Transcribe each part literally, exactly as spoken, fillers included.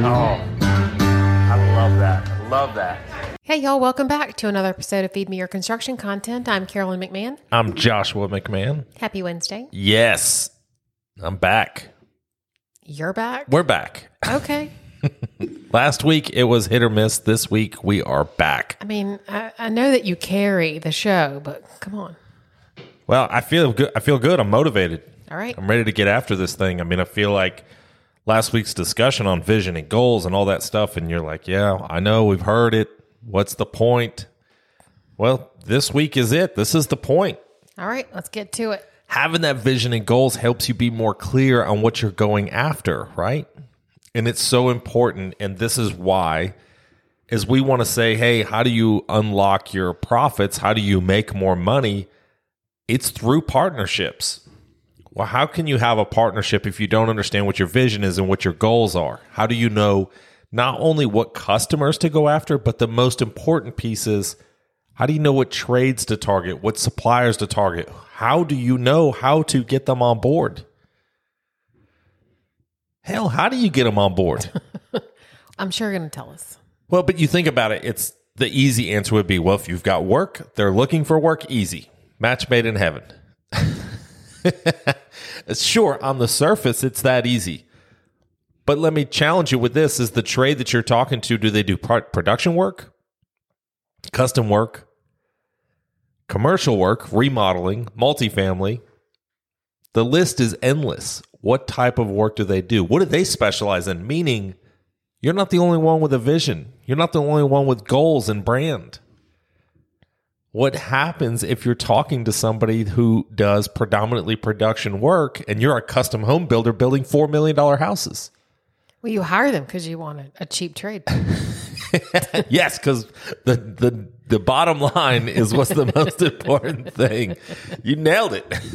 Oh, I love that. I love that. Hey, y'all. Welcome back to another episode of Feed Me Your Construction Content. I'm Carolyn McMahon. I'm Joshua McMahon. Happy Wednesday. Yes, I'm back. You're back? We're back. Okay. Last week, it was hit or miss. This week, we are back. I mean, I, I know that you carry the show, but come on. Well, I feel good. I feel good. I'm motivated. All right. I'm ready to get after this thing. I mean, I feel like last week's discussion on vision and goals and all that stuff, and you're like, yeah, I know, we've heard it. What's the point? Well, this week is it. This is the point. All right, let's get to it. Having that vision and goals helps you be more clear on what you're going after, right? And it's so important, and this is why, is we want to say, hey, how do you unlock your profits? How do you make more money? It's through partnerships. Well, how can you have a partnership if you don't understand what your vision is and what your goals are? How do you know not only what customers to go after, but the most important piece is, how do you know what trades to target, what suppliers to target? How do you know how to get them on board? Hell, how do you get them on board? I'm sure you're going to tell us. Well, but you think about it, it's the easy answer would be, well, if you've got work, they're looking for work, easy. Match made in heaven. Sure, on the surface, it's that easy. But let me challenge you with this. Is the trade that you're talking to, do they do part production work, custom work, commercial work, remodeling, multifamily? The list is endless. What type of work do they do? What do they specialize in? Meaning, you're not the only one with a vision. You're not the only one with goals and brand. What happens if you're talking to somebody who does predominantly production work and you're a custom home builder building four million dollars houses? Well, you hire them because you want a, a cheap trade. Yes, because the, the the bottom line is what's the most important thing. You nailed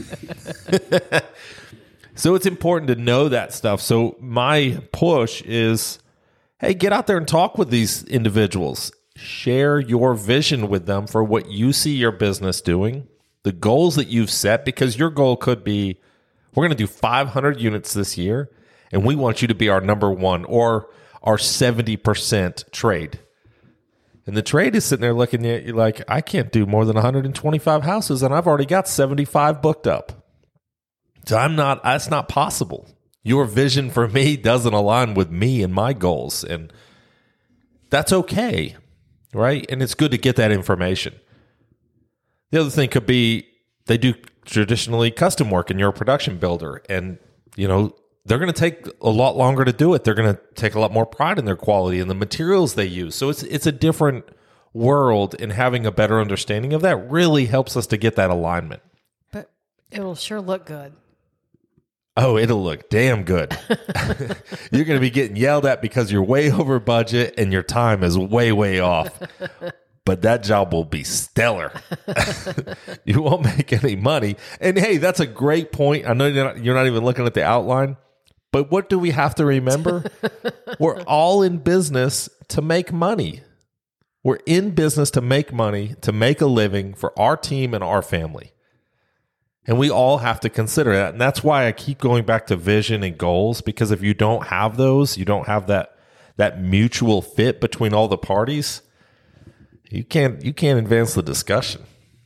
it. So it's important to know that stuff. So my push is, hey, get out there and talk with these individuals. Share your vision with them for what you see your business doing, the goals that you've set, because your goal could be, we're going to do five hundred units this year, and we want you to be our number one or our seventy percent trade. And the trade is sitting there looking at you like, I can't do more than one hundred twenty-five houses, and I've already got seventy-five booked up. So I'm not, that's not possible. Your vision for me doesn't align with me and my goals, and that's okay, right? And it's good to get that information. The other thing could be they do traditionally custom work, and you're a production builder, and, you know, they're going to take a lot longer to do it. They're going to take a lot more pride in their quality and the materials they use. So it's it's a different world, and having a better understanding of that really helps us to get that alignment. But it'll sure look good. Oh, it'll look damn good. You're going to be getting yelled at because you're way over budget and your time is way, way off. But that job will be stellar. You won't make any money. And hey, that's a great point. I know you're not, you're not even looking at the outline. But what do we have to remember? We're all in business to make money. We're in business to make money, to make a living for our team and our family. And we all have to consider that. And that's why I keep going back to vision and goals, because if you don't have those, you don't have that that mutual fit between all the parties, you can't you can't advance the discussion.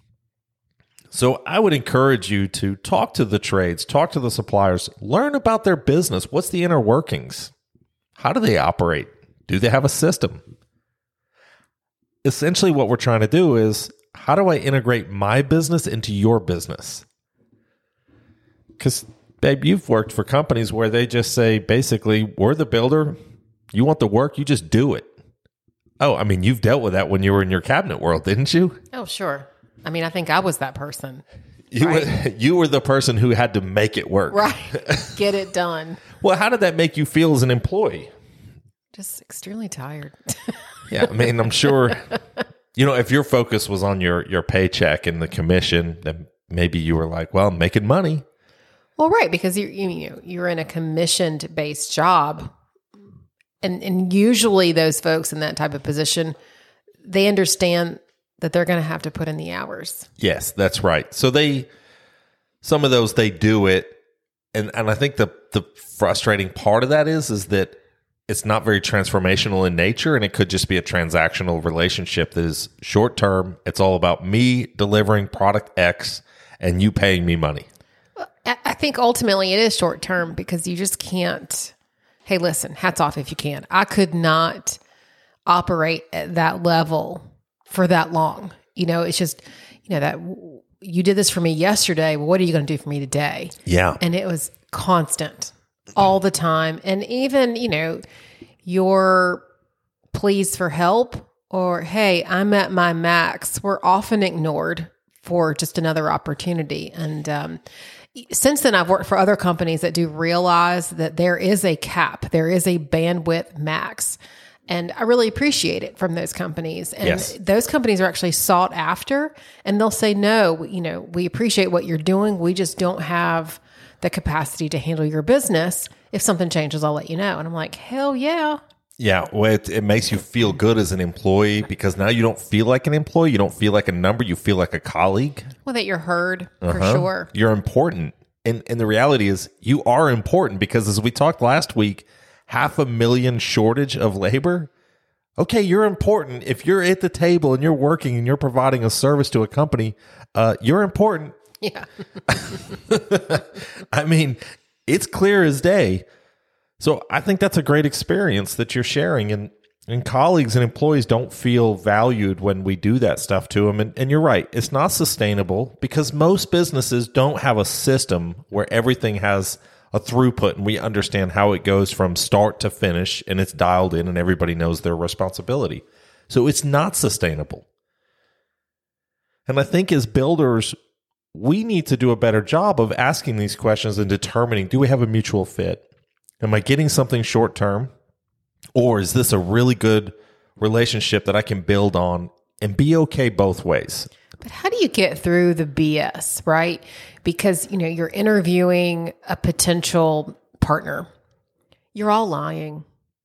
So I would encourage you to talk to the trades, talk to the suppliers, learn about their business. What's the inner workings? How do they operate? Do they have a system? Essentially, what we're trying to do is, how do I integrate my business into your business? Because, babe, you've worked for companies where they just say, basically, we're the builder. You want the work, you just do it. Oh, I mean, you've dealt with that when you were in your cabinet world, didn't you? Oh, sure. I mean, I think I was that person. You, right? were, you were the person who had to make it work. Right. Get it done. Well, how did that make you feel as an employee? Just extremely tired. Yeah, I mean, I'm sure, you know, if your focus was on your, your paycheck and the commission, then maybe you were like, well, I'm making money. Well, right, because you you you're in a commissioned based job, and and usually those folks in that type of position, they understand that they're going to have to put in the hours. Yes, that's right. So they, some of those they do it, and and I think the the frustrating part of that is is that it's not very transformational in nature, and it could just be a transactional relationship that is short term. It's all about me delivering product X and you paying me money. I I think ultimately it is short term because you just can't. Hey, listen, hats off if you can. I could not operate at that level for that long. You know, it's just, you know, that you did this for me yesterday. Well, what are you going to do for me today? Yeah. And it was constant all the time. And even, you know, your pleas for help or, hey, I'm at my max, were often ignored for just another opportunity. And um, since then, I've worked for other companies that do realize that there is a cap, there is a bandwidth max. And I really appreciate it from those companies. And yes. those companies are actually sought after, and they'll say, no, you know, we appreciate what you're doing. We just don't have the capacity to handle your business. If something changes, I'll let you know. And I'm like, hell yeah. Yeah. Well, it, it makes you feel good as an employee because now you don't feel like an employee. You don't feel like a number. You feel like a colleague. Well, that you're heard for Uh-huh. sure. You're important. And, and the reality is you are important because as we talked last week, half a million shortage of labor. Okay, you're important. If you're at the table and you're working and you're providing a service to a company, uh, you're important. Yeah. I mean, it's clear as day. So I think that's a great experience that you're sharing. And, and colleagues and employees don't feel valued when we do that stuff to them. And, and you're right. It's not sustainable because most businesses don't have a system where everything has a throughput and we understand how it goes from start to finish and it's dialed in and everybody knows their responsibility. So it's not sustainable. And I think as builders, we need to do a better job of asking these questions and determining, do we have a mutual fit? Am I getting something short term? Or is this a really good relationship that I can build on and be okay both ways? But how do you get through the B S, right? Because, you know, you're interviewing a potential partner. You're all lying.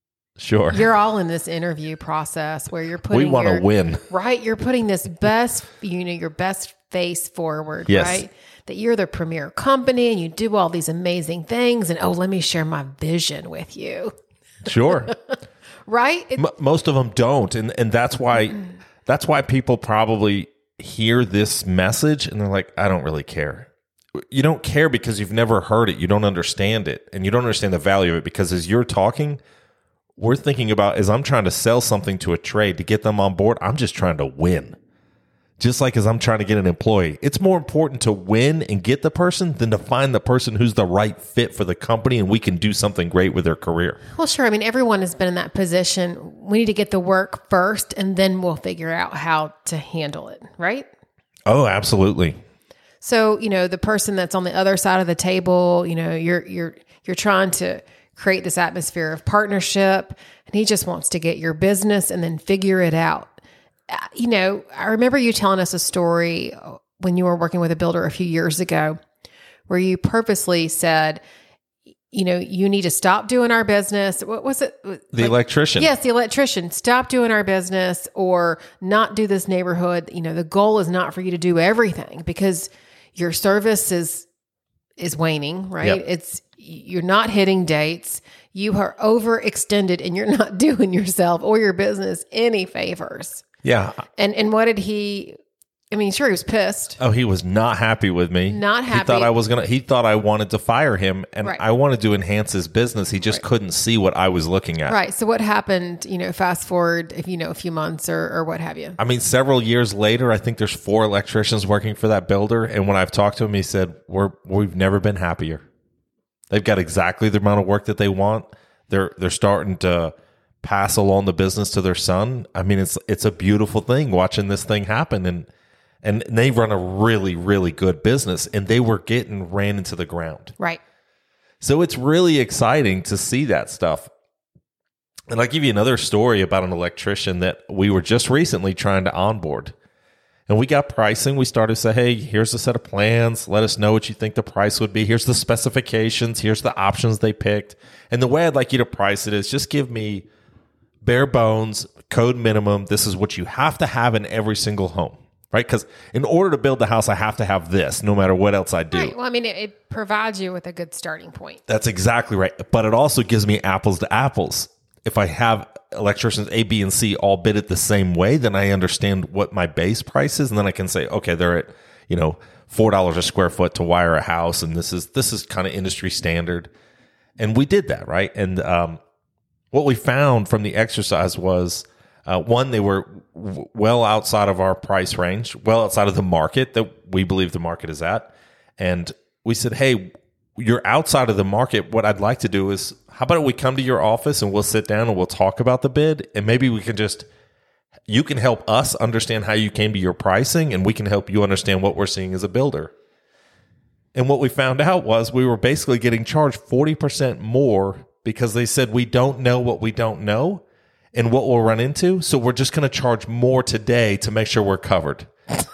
Sure. You're all in this interview process where you're putting We want to your- win. Right? You're putting this best, you know, your best face forward, Yes. right? That you're the premier company and you do all these amazing things. And, oh, let me share my vision with you. Sure. Right? It- M- most of them don't. And, and that's why, that's why people probably hear this message and they're like, I don't really care. You don't care because you've never heard it. You don't understand it. And you don't understand the value of it because as you're talking, we're thinking about as I'm trying to sell something to a trade to get them on board, I'm just trying to win. Just like as I'm trying to get an employee. It's more important to win and get the person than to find the person who's the right fit for the company and we can do something great with their career. Well, sure. I mean, everyone has been in that position. We need to get the work first and then we'll figure out how to handle it, right? Oh, absolutely. So, you know, the person that's on the other side of the table, you know, you're you're you're trying to create this atmosphere of partnership and he just wants to get your business and then figure it out. Uh, you know, I remember you telling us a story when you were working with a builder a few years ago where you purposely said, you know, you need to stop doing our business. What was it? The Like- electrician. Yes, the electrician. Stop doing our business or not do this neighborhood. You know, the goal is not for you to do everything because your service is is waning, right? Yep. It's you're not hitting dates. You are overextended and you're not doing yourself or your business any favors. Yeah. And and what did he I mean, sure, he was pissed. Oh, he was not happy with me. Not He happy. thought I was gonna. He thought I wanted to fire him, and Right. I wanted to enhance his business. He just couldn't see what I was looking at. Right. So what happened, you know, fast forward, if you know, a few months or, or what have you. I mean, several years later, I think there's four electricians working for that builder, and when I've talked to him, he said, "We're we've never been happier. They've got exactly the amount of work that they want. They're they're starting to pass along the business to their son. I mean, it's it's a beautiful thing watching this thing happen, and and they run a really really good business, and they were getting ran into the ground. Right. So it's really exciting to see that stuff. And I'll give you another story about an electrician that we were just recently trying to onboard. And we got pricing. We started to say, hey, here's a set of plans. Let us know what you think the price would be. Here's the specifications. Here's the options they picked. And the way I'd like you to price it is just give me bare bones, code minimum. This is what you have to have in every single home, right? Because in order to build the house, I have to have this no matter what else I do. Right. Well, I mean, it, it provides you with a good starting point. That's exactly right. But it also gives me apples to apples. if I have electricians A, B, and C all bid it the same way, then I understand what my base price is, and then I can say, okay, they're at, you know, four dollars a square foot to wire a house, and this is this is kind of industry standard. And we did that, right? And um, what we found from the exercise was, uh, one, they were w- well outside of our price range, well outside of the market that we believe the market is at. And we said, hey, you're outside of the market. What I'd like to do is, how about we come to your office and we'll sit down and we'll talk about the bid, and maybe we can just, you can help us understand how you came to your pricing, and we can help you understand what we're seeing as a builder. And what we found out was we were basically getting charged forty percent more because they said, we don't know what we don't know and what we'll run into. So we're just going to charge more today to make sure we're covered.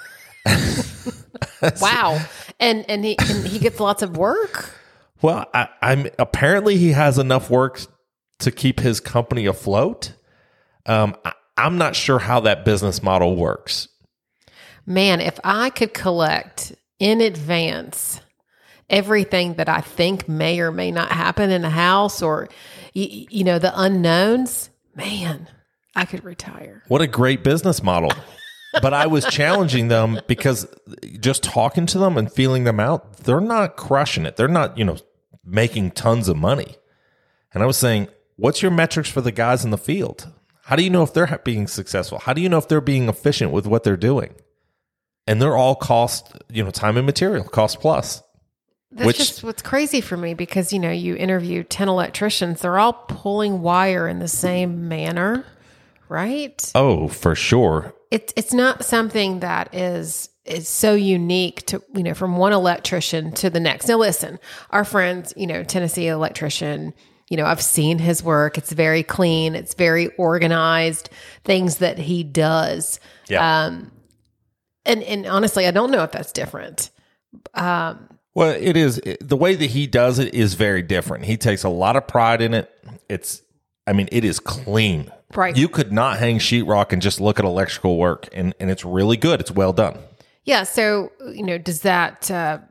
Wow. And, and he, and he gets lots of work. Well, I, I'm apparently he has enough work to keep his company afloat. Um, I, I'm not sure how that business model works. Man, if I could collect in advance everything that I think may or may not happen in a house, or, you, you know, the unknowns, man, I could retire. What a great business model. But I was challenging them because just talking to them and feeling them out, they're not crushing it. They're not, you know, making tons of money. And I was saying, what's your metrics for the guys in the field? How do you know if they're being successful? How do you know if they're being efficient with what they're doing? And they're all cost, you know, time and material, cost plus. That's which, just what's crazy for me, because, you know, you interview ten electricians, they're all pulling wire in the same manner, right? Oh, for sure. It's it's not something that is is so unique to, you know, from one electrician to the next. Now, listen, our friends, you know, Tennessee electrician, you know, I've seen his work. It's very clean. It's very organized, things that he does. Yeah. Um, and, and honestly, I don't know if that's different. Um, well, it is. The way that he does it is very different. He takes a lot of pride in it. It's, I mean, it is clean. Right. You could not hang sheetrock and just look at electrical work, and, and it's really good. It's well done. Yeah. So, you know, does that uh,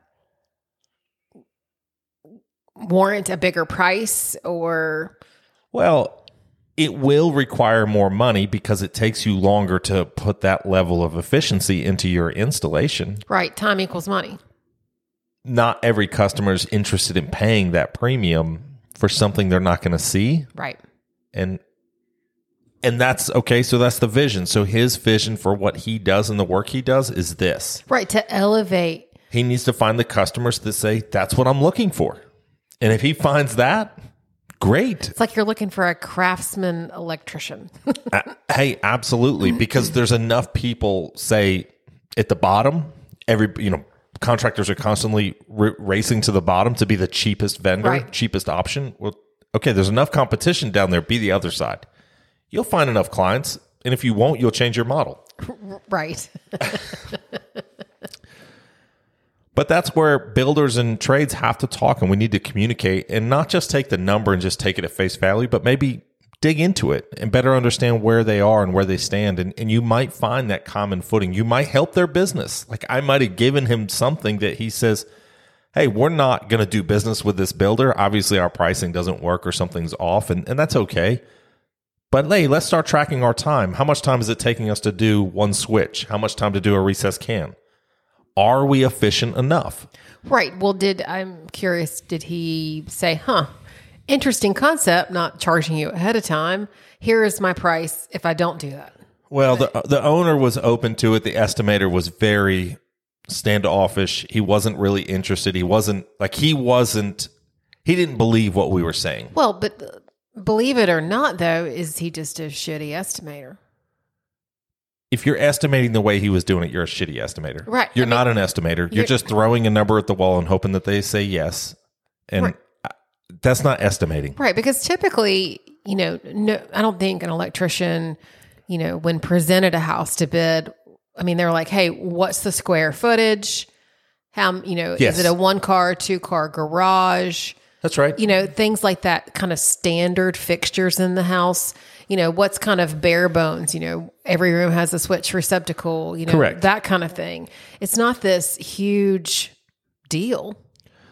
warrant a bigger price, or? Well, it will require more money because it takes you longer to put that level of efficiency into your installation. Right. Time equals money. Not every customer is interested in paying that premium for something they're not going to see. Right. And and that's okay. So that's the vision. So his vision for what he does and the work he does is this. Right. To elevate. He needs to find the customers that say, that's what I'm looking for. And if he finds that, great. It's like you're looking for a craftsman electrician. uh, hey, absolutely. Because there's enough people, say, at the bottom, every, you know, contractors are constantly r- racing to the bottom to be the cheapest vendor, right. cheapest option. Well, okay, there's enough competition down there. Be the other side. You'll find enough clients, and if you won't, you'll change your model. Right. But that's where builders and trades have to talk, and we need to communicate and not just take the number and just take it at face value, but maybe dig into it and better understand where they are and where they stand. And, and you might find that common footing. You might help their business. Like I might have given him something that he says, hey, we're not going to do business with this builder. Obviously, our pricing doesn't work or something's off, and, and that's okay. But hey, let's start tracking our time. How much time is it taking us to do one switch? How much time to do a recessed can? Are we efficient enough? Right. Well, did I'm curious, did he say, huh, interesting concept, not charging you ahead of time. Here is my price if I don't do that. Well, the the owner was open to it. The estimator was very standoffish. He wasn't really interested. He wasn't like he wasn't he didn't believe what we were saying. Well, but uh, believe it or not, though, is he just a shitty estimator? If you're estimating the way he was doing it, you're a shitty estimator. Right. You're I not mean, an estimator. You're just throwing a number at the wall and hoping that they say yes. And right. That's not estimating. Right. Because typically, you know, no, I don't think an electrician, you know, when presented a house to bid, I mean, they're like, hey, what's the square footage? How, you know, Yes. is it a one car, two car garage? That's right. You know, things like that, kind of standard fixtures in the house. You know, what's kind of bare bones, you know, every room has a switch receptacle, you know, Correct. that kind of thing. It's not this huge deal.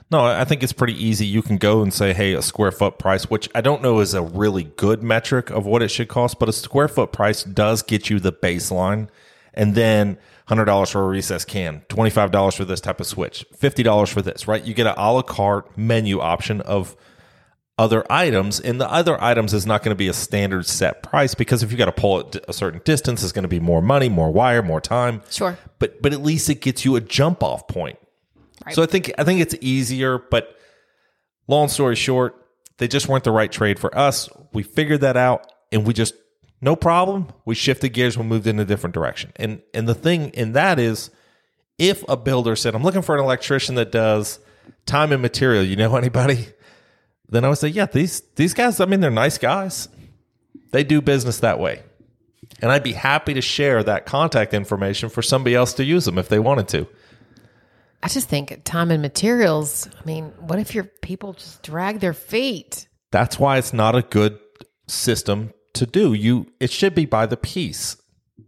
No, I think it's pretty easy. You can go and say, hey, a square foot price, which I don't know is a really good metric of what it should cost, but a square foot price does get you the baseline. And then one hundred dollars for a recess can, twenty-five dollars for this type of switch, fifty dollars for this, right? You get an a la carte menu option of other items, and the other items is not going to be a standard set price, because if you got to pull it a certain distance, it's going to be more money, more wire, more time. Sure. But but at least it gets you a jump off point. Right. So I think I think it's easier, but long story short, they just weren't the right trade for us. We figured that out, and we just, no problem. We shifted gears, we moved in a different direction. And and the thing in that is, if a builder said, I'm looking for an electrician that does time and material, you know anybody? Then I would say, yeah, these these guys, I mean, they're nice guys. They do business that way. And I'd be happy to share that contact information for somebody else to use them if they wanted to. I just think time and materials, I mean, what if your people just drag their feet? That's why it's not a good system to do. You, it should be by the piece.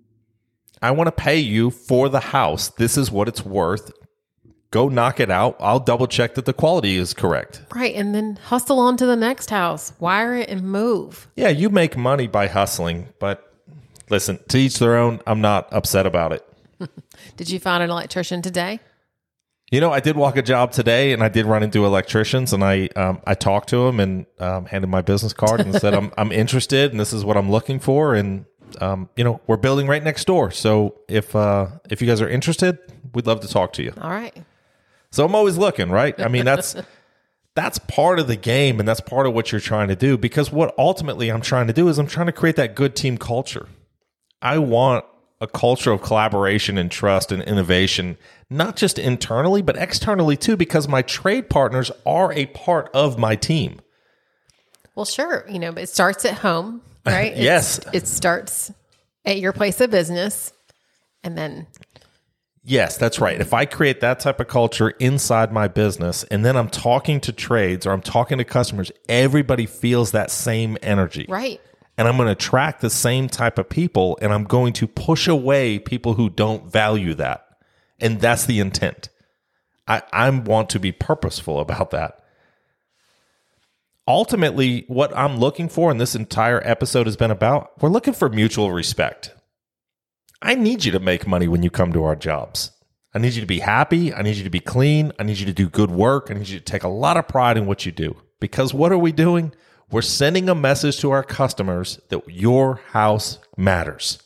I want to pay you for the house. This is what it's worth. Go knock it out. I'll double check that the quality is correct. Right. And then hustle on to the next house. Wire it and move. Yeah, you make money by hustling. But listen, to each their own. I'm not upset about it. Did you find an electrician today? You know, I did walk a job today, and I did run into electricians, and I um, I talked to them and um, handed my business card and said, I'm I'm interested, and this is what I'm looking for. And, um, you know, we're building right next door. So if uh, if you guys are interested, we'd love to talk to you. All right. So I'm always looking, right? I mean, that's that's part of the game, and that's part of what you're trying to do, because what ultimately I'm trying to do is I'm trying to create that good team culture. I want a culture of collaboration and trust and innovation, not just internally, but externally too, because my trade partners are a part of my team. Well, sure. You know, but it starts at home, right? Yes. It's, it starts at your place of business, and then... Yes, that's right. If I create that type of culture inside my business, and then I'm talking to trades or I'm talking to customers, everybody feels that same energy. Right. And I'm going to attract the same type of people, and I'm going to push away people who don't value that. And that's the intent. I, I want to be purposeful about that. Ultimately, what I'm looking for, and this entire episode has been about, we're looking for mutual respect. I need you to make money when you come to our jobs. I need you to be happy. I need you to be clean. I need you to do good work. I need you to take a lot of pride in what you do. Because what are we doing? We're sending a message to our customers that your house matters.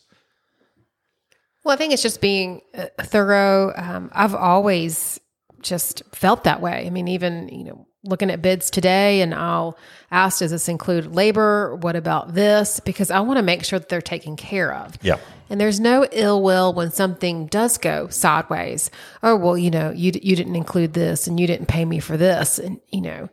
Well, I think it's just being uh, thorough. Um, I've always just felt that way. I mean, even, you know, looking at bids today, and I'll ask, does this include labor? What about this? Because I want to make sure that they're taken care of. Yeah. And there's no ill will when something does go sideways. Oh, well, you know, you you didn't include this, and you didn't pay me for this. And, you know,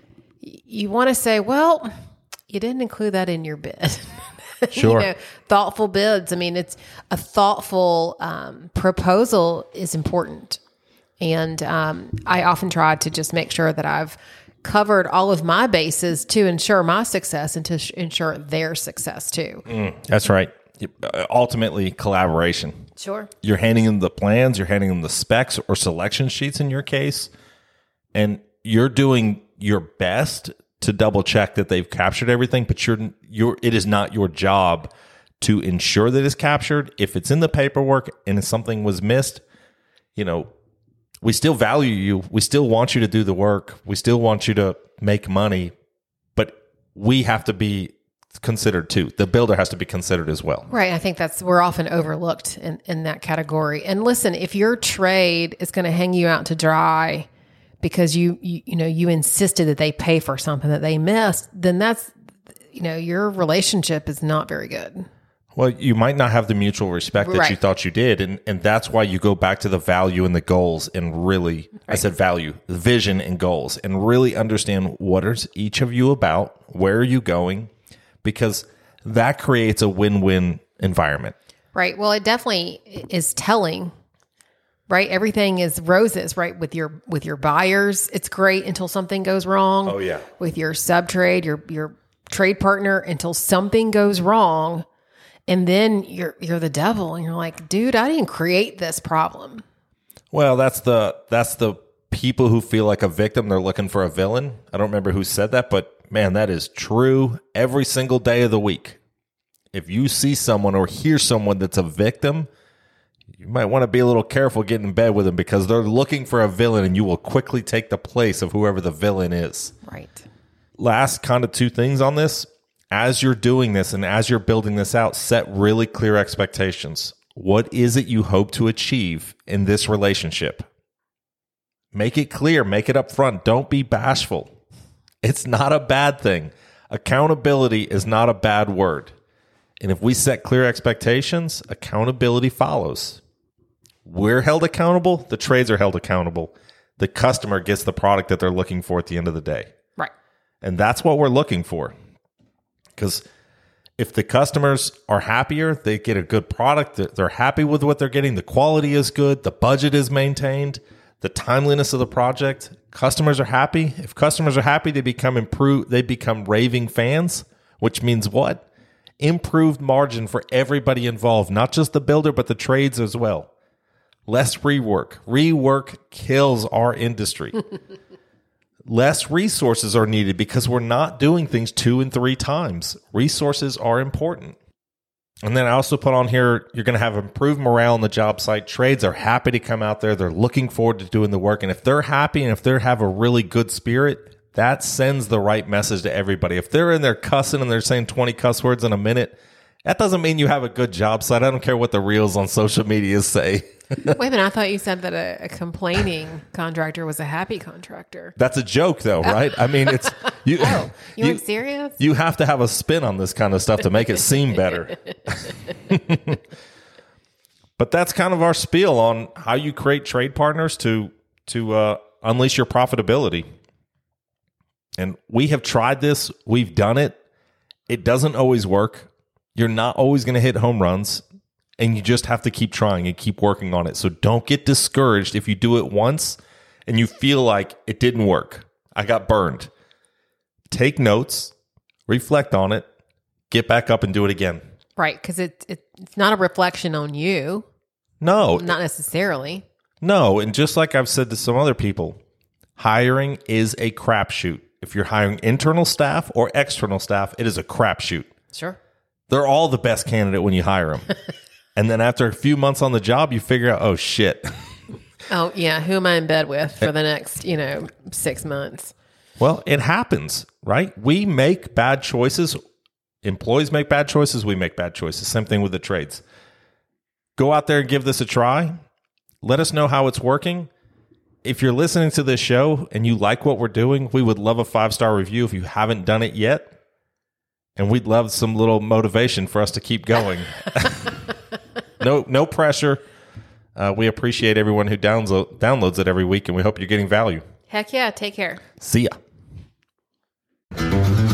you want to say, well, you didn't include that in your bid. Sure. You know, thoughtful bids. I mean, it's a thoughtful um, proposal is important. And um, I often try to just make sure that I've covered all of my bases to ensure my success and to sh- ensure their success too. Mm, that's right. Ultimately, collaboration. Sure. You're handing them the plans, you're handing them the specs or selection sheets in your case, and you're doing your best to double check that they've captured everything, but you're you're it is not your job to ensure that it's captured. If it's in the paperwork and if something was missed, you know, we still value you. We still want you to do the work. We still want you to make money, but we have to be considered too. The builder has to be considered as well. Right. I think that's, we're often overlooked in, in that category. And listen, if your trade is going to hang you out to dry because you, you, you know, you insisted that they pay for something that they missed, then that's, you know, your relationship is not very good. Well, you might not have the mutual respect that Right. you thought you did. And, and that's why you go back to the value and the goals and really, Right. I said value, the vision and goals, and really understand what is each of you about, where are you going, because that creates a win-win environment. Right. Well, it definitely is telling, right? Everything is roses, right? With your, with your buyers, it's great until something goes wrong. Oh, yeah. With your sub-trade, your, your trade partner, until something goes wrong. And then you're, you're the devil and you're like, dude, I didn't create this problem. Well, that's the, that's the people who feel like a victim, they're looking for a villain. I don't remember who said that, but man, that is true every single day of the week. If you see someone or hear someone that's a victim, you might want to be a little careful getting in bed with them because they're looking for a villain and you will quickly take the place of whoever the villain is. Right. Last kind of two things on this. As you're doing this and as you're building this out, set really clear expectations. What is it you hope to achieve in this relationship? Make it clear. Make it up front. Don't be bashful. It's not a bad thing. Accountability is not a bad word. And if we set clear expectations, accountability follows. We're held accountable. The trades are held accountable. The customer gets the product that they're looking for at the end of the day. Right. And that's what we're looking for. Because if the customers are happier, they get a good product, they're happy with what they're getting, the quality is good, the budget is maintained, the timeliness of the project, customers are happy. If customers are happy, they become improve, they become raving fans, which means what? Improved margin for everybody involved, not just the builder, but the trades as well. Less rework. Rework kills our industry. Less resources are needed because we're not doing things two and three times. Resources are important. And then I also put on here, you're going to have improved morale on the job site. Trades are happy to come out there. They're looking forward to doing the work. And if they're happy and if they have a really good spirit, that sends the right message to everybody. If they're in there cussing and they're saying twenty cuss words in a minute, that doesn't mean you have a good job site. I don't care what the reels on social media say. Wait a minute, I thought you said that a, a complaining contractor was a happy contractor. That's a joke, though, right? I mean, it's you. Oh, you, you weren't serious? You have to have a spin on this kind of stuff to make it seem better. But that's kind of our spiel on how you create trade partners to to uh, unleash your profitability. And we have tried this. We've done it. It doesn't always work. You're not always going to hit home runs. And you just have to keep trying and keep working on it. So don't get discouraged if you do it once and you feel like it didn't work. I got burned. Take notes, reflect on it, get back up and do it again. Right, because it, it, it's not a reflection on you. No. Not necessarily. No, and just like I've said to some other people, hiring is a crapshoot. If you're hiring internal staff or external staff, it is a crapshoot. Sure. They're all the best candidate when you hire them. And then after a few months on the job, you figure out, oh, shit. Oh, yeah. Who am I in bed with for the next, you know, six months? Well, it happens, right? We make bad choices. Employees make bad choices. We make bad choices. Same thing with the trades. Go out there and give this a try. Let us know how it's working. If you're listening to this show and you like what we're doing, we would love a five-star review if you haven't done it yet. And we'd love some little motivation for us to keep going. No, no pressure. Uh, we appreciate everyone who download, downloads it every week, and we hope you're getting value. Heck yeah. Take care. See ya.